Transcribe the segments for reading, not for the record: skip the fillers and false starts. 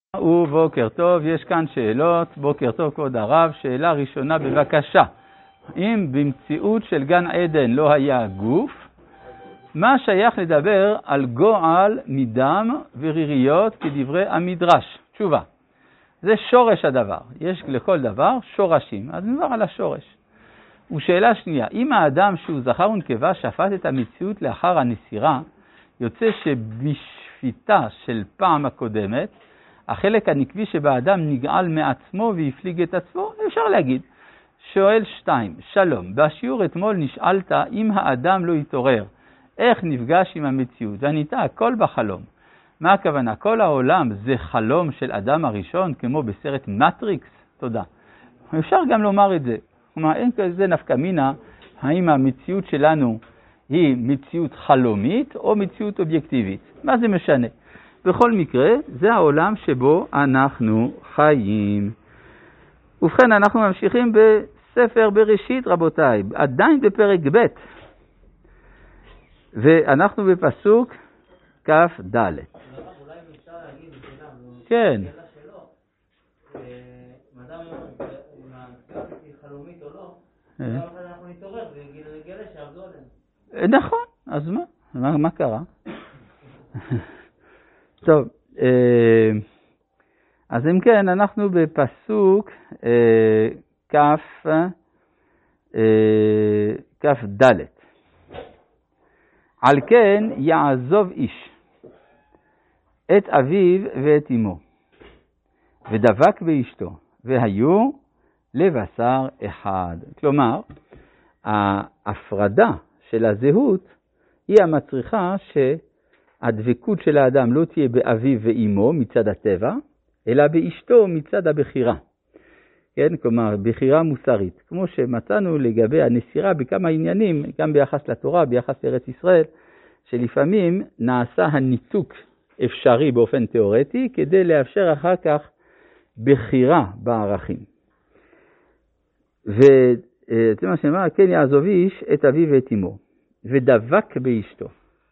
ובוקר טוב, יש כאן שאלות. בוקר טוב כבוד הרב. שאלה ראשונה בבקשה. אם במציאות של גן עדן לא היה גוף, מה שייך לדבר על גועל מדם וריריות כדברי המדרש? תשובה. זה שורש הדבר. יש לכל דבר שורשים. אז נדבר על השורש. ושאלה שנייה, אם האדם שהוא זכר ונקבה שפט את המציאות לאחר הנסירה, יוצא שבשפיטה של פעם הקודמת, החלק הנקבי שבאדם נגעל מעצמו והפליג את עצמו, אפשר להגיד. שואל 2, שלום, בשיעור אתמול נשאלת אם האדם לא יתעורר, איך נפגש עם המציאות? וענית, הכל בחלום. מה הכוונה? כל העולם זה חלום של אדם הראשון, כמו בסרט מטריקס? תודה. אפשר גם לומר את זה. כלומר, אין כזה נפקא מינה, האם המציאות שלנו היא מציאות חלומית או מציאות אובייקטיבית. מה זה משנה? בכל מקרה, זה העולם שבו אנחנו חיים. ובכן, אנחנו ממשיכים בספר בראשית, רבותיי, עדיין בפרק ב', ואנחנו בפסוק כף ד'. אולי אפשר להגיד בשאלה, כן. בשאלה שלו, אדם אם המציאות היא חלומית או לא, אנחנו נתעורר ונגלה שעבדו עליהם. נכון, אז מה קרה? טוב, אז אם כן, אנחנו בפסוק כף ד'. על כן יעזוב איש את אביו ואת אמו, ודבק באשתו, והיו לבשר אחד. כלומר, ההפרדה של הזהות היא המצריכה שהדבקות של האדם לא תהיה באביו ואמו מצד הטבע, אלא באשתו מצד הבחירה. כן? כלומר, בחירה מוסרית. כמו שמצאנו לגבי הנסירה בכמה עניינים, גם ביחס לתורה, ביחס לארץ ישראל, שלפעמים נעשה הניתוק אפשרי באופן תיאורטי, כדי לאפשר אחר כך בחירה בערכים. וזה מה שאמר, כן יעזוב איש את אביו ואת אמו, ודבק באשתו,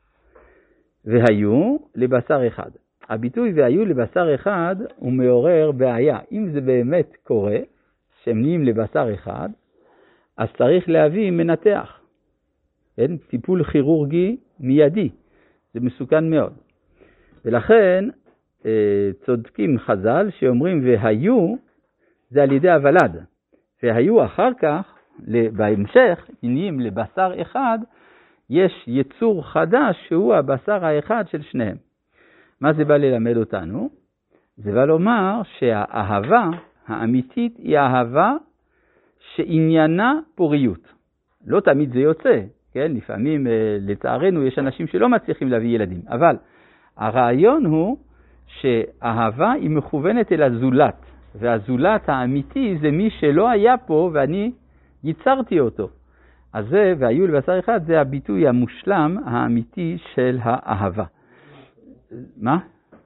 והיו לבשר אחד. הביטוי והיו לבשר אחד הוא מעורר בעיה. אם זה באמת קורה, שהם נהיים לבשר אחד, אז צריך להביא מנתח. כן? טיפול כירורגי מיידי. זה מסוכן מאוד. ולכן צודקים חז"ל שאומרים והיו, זה על ידי הוולד. והיו אחר כך, בהמשך, נהיים לבשר אחד, יש יצור חדש שהוא הבשר האחד של שניהם. מה זה בא ללמד אותנו? זה בא לומר שהאהבה האמיתית היא אהבה שעניינה פוריות. לא תמיד זה יוצא, כן? לפעמים לצערנו יש אנשים שלא מצליחים להביא ילדים, אבל הרעיון הוא שאהבה היא מכוונת אל הזולת, והזולת האמיתי זה מי שלא היה פה ואני ייצרתי אותו. אז זה, והיו לבשר אחד, זה הביטוי המושלם האמיתי של האהבה. מה?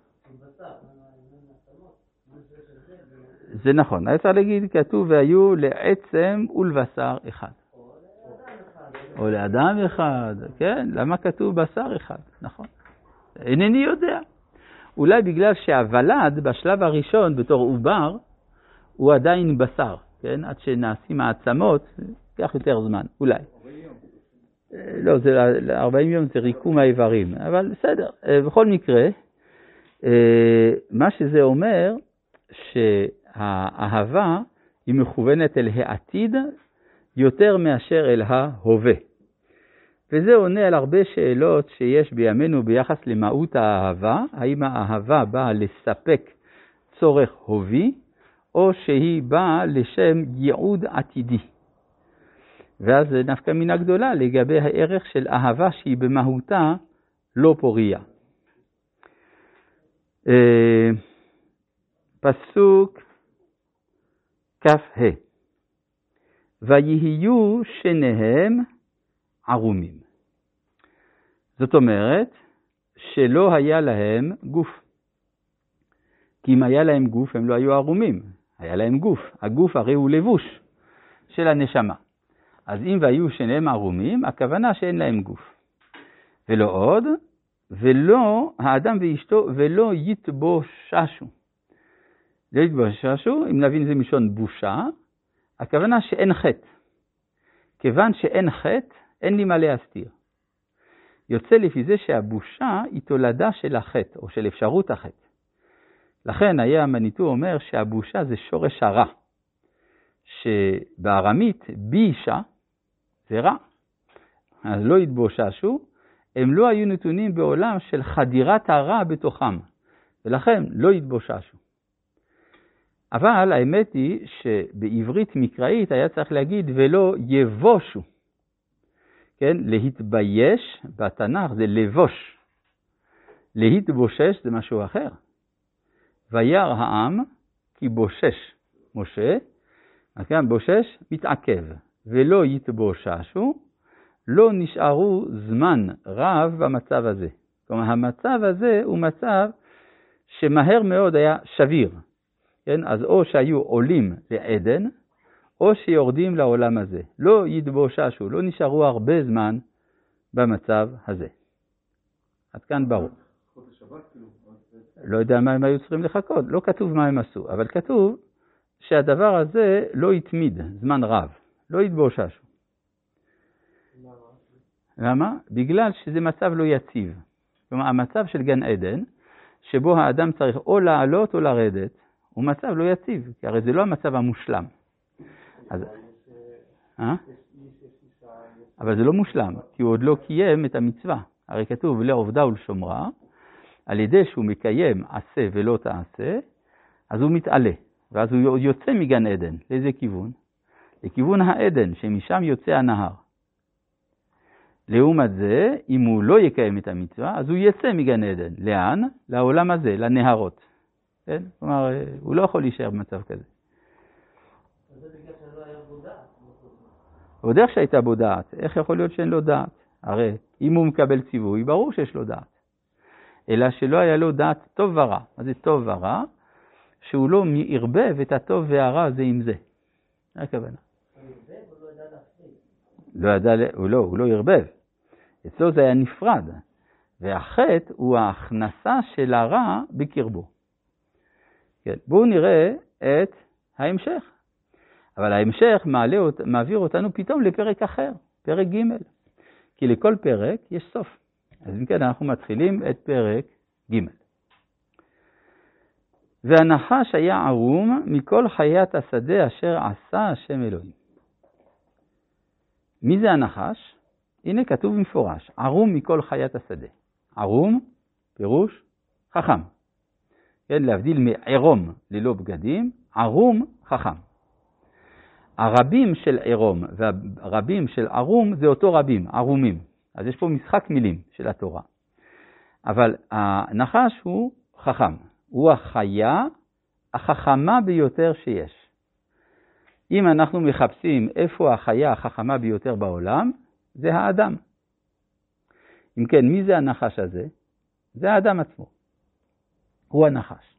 זה נכון. אני צריך להגיד, כתוב, והיו לעצם ולבשר אחד. או לאדם אחד. כן, למה כתוב בשר אחד? נכון. אינני יודע. אולי בגלל שהוולד בשלב הראשון בתור עובר, הוא עדיין בשר. כן, עד שנעשים העצמות, כך יותר זמן, אולי. לא, זה 40 יום זה ריקום האיברים, אבל בסדר. בכל מקרה, מה שזה אומר, שהאהבה היא מכוונת אל העתיד יותר מאשר אל ההווה. וזה עונה על הרבה שאלות שיש בימינו ביחס למהות האהבה, האם האהבה באה לספק צורך הובי, או שהיא באה לשם ייעוד עתידי. ואז זה נפקא מינה גדולה לגבי הערך של אהבה שהיא במהותה לא פוריה. פסוק כ"ה. ויהיו שניהם ערומים. זאת אומרת שלא היה להם גוף. כי אם היה להם גוף הם לא היו ערומים. היה להם גוף. הגוף הרי הוא לבוש של הנשמה. אז אם והיו שניהם ערומים, הכוונה שאין להם גוף. ולא עוד, ולא האדם ואשתו, ולא יתבוששו. לא יתבוששו, אם נבין זה מלשון בושה, הכוונה שאין חטא. כיוון שאין חטא, אין לי מה להסתיר. יוצא לפי זה שהבושה היא תולדה של החטא, או של אפשרות החטא. לכן היה המניטור אומר שהבושה זה שורש הרע. שבארמית בישה זה רע. אז לא יתבוששו, הם לא היו נתונים בעולם של חדירת הרע בתוכם. ולכן לא יתבוששו. אבל האמת היא שבעברית מקראית היה צריך להגיד ולא יבושו. כן? להתבייש בתנ"ך זה לבוש. להתבושש זה משהו אחר. וירא העם כי בושש משה, אז כאן בושש מתעכב, ולא יתבוששו, לא נשארו זמן רב במצב הזה. כלומר, המצב הזה הוא מצב שמהר מאוד היה שביר. כן? אז או שהיו עולים לעדן, או שיורדים לעולם הזה. לא יתבוששו, לא נשארו הרבה זמן במצב הזה. עד כאן ברור. לא יודע מה הם היו צריכים לחכות, לא כתוב מה הם עשו, אבל כתוב שהדבר הזה לא יתמיד זמן רב, לא יתבוששו. למה? בגלל שזה מצב לא יציב. כלומר, המצב של גן עדן, שבו האדם צריך או לעלות או לרדת, הוא מצב לא יציב, כי הרי זה לא המצב המושלם. אז, אבל זה לא מושלם, כי הוא עוד לא קיים את המצווה. הרי כתוב לעובדה ולשומרה, על ידי שהוא מקיים עשה ולא תעשה, אז הוא מתעלה, ואז הוא יוצא מגן עדן. לאיזה כיוון? לכיוון העדן, שמשם יוצא הנהר. לעומת זה, אם הוא לא יקיים את המצווה, אז הוא יצא מגן עדן. לאן? לעולם הזה, לנהרות. כן? כלומר, הוא לא יכול להישאר במצב כזה. זה בגלל שלא היה בו דעת. עוד איך שהייתה בו דעת, איך יכול להיות שאין לו דעת? הרי אם הוא מקבל ציווי, ברור שיש לו דעת. אלא שלא היה לו דעת טוב ורע. מה זה טוב ורע? שהוא לא ירבב את הטוב והרע זה עם זה. זה הכוונה. הוא לא ירבב. אצלו זה היה נפרד. והחטא הוא ההכנסה של הרע בקרבו. כן, בואו נראה את ההמשך. אבל ההמשך מעביר אותנו פתאום לפרק אחר, פרק ג'. כי לכל פרק יש סוף. אז אם כן, אנחנו מתחילים את פרק ג'. והנחש היה ערום מכל חיית השדה אשר עשה השם אלוהים. מי זה הנחש? הנה כתוב מפורש, ערום מכל חיית השדה. ערום, פירוש, חכם. כן, להבדיל מערום ללא בגדים, ערום, חכם. הרבים של ערום והרבים של ערום זה אותו רבים, ערומים. אז יש פה משחק מילים של התורה. אבל הנחש הוא חכם. הוא החיה החכמה ביותר שיש. אם אנחנו מחפשים איפה החיה החכמה ביותר בעולם, זה האדם. אם כן, מי זה הנחש הזה? זה האדם עצמו. הוא הנחש.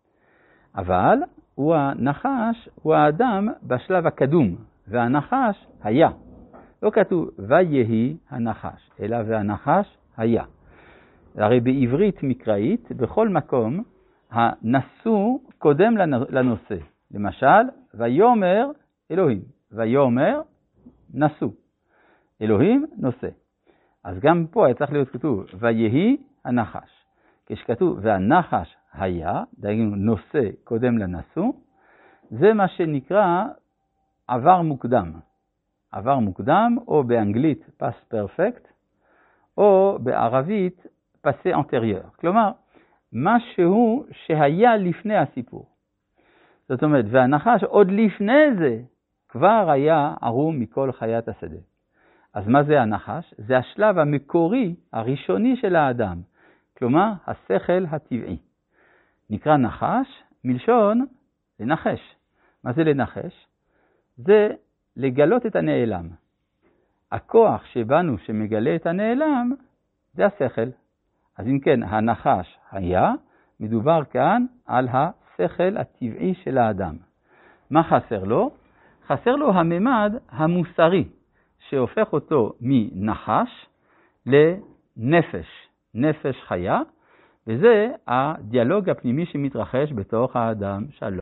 אבל הנחש הוא האדם בשלב הקדום, והנחש היה. לא כתוב ויהי הנחש, אלא והנחש היה. הרי בעברית מקראית, בכל מקום, הנשוא קודם לנושא. למשל, ויאמר אלוהים, ויאמר נשוא. אלוהים נושא. אז גם פה היה צריך להיות כתוב, ויהי הנחש. כשכתוב, והנחש היה, דהיינו נושא קודם לנשוא, זה מה שנקרא עבר מוקדם. עבר מוקדם, או באנגלית past perfect, או בערבית passé antérieur. כלומר, משהו שהיה לפני הסיפור. זאת אומרת, והנחש עוד לפני זה כבר היה ערום מכל חיית השדה. אז מה זה הנחש? זה השלב המקורי, הראשוני של האדם. כלומר, השכל הטבעי. נקרא נחש, מלשון לנחש. מה זה לנחש? זה לגלות את הנעלם. הכוח שבנו שמגלה את הנעלם, זה השכל. אז אם כן, הנחש היה, מדובר כאן על השכל הטבעי של האדם. מה חסר לו? חסר לו הממד המוסרי, שהופך אותו מנחש לנפש, נפש חיה, וזה הדיאלוג הפנימי שמתרחש בתוך האדם שלום.